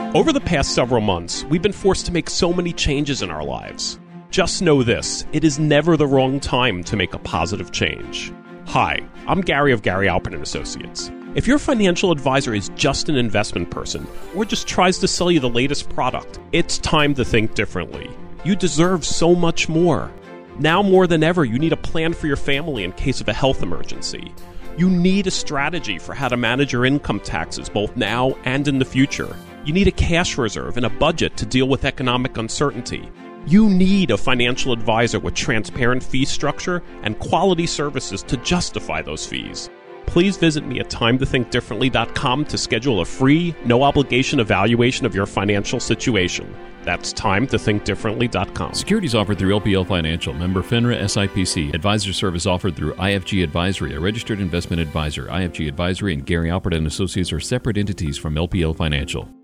Over the past several months, we've been forced to make so many changes in our lives. Just know this, it is never the wrong time to make a positive change. Hi, I'm Gary of Gary Alpert & Associates. If your financial advisor is just an investment person or just tries to sell you the latest product, it's time to think differently. You deserve so much more. Now more than ever, you need a plan for your family in case of a health emergency. You need a strategy for how to manage your income taxes both now and in the future. You need a cash reserve and a budget to deal with economic uncertainty. You need a financial advisor with transparent fee structure and quality services to justify those fees. Please visit me at timetothinkdifferently.com to schedule a free, no-obligation evaluation of your financial situation. That's timetothinkdifferently.com. Securities offered through LPL Financial, member FINRA SIPC. Advisor service offered through IFG Advisory, a registered investment advisor. IFG Advisory and Gary Alpert & Associates are separate entities from LPL Financial.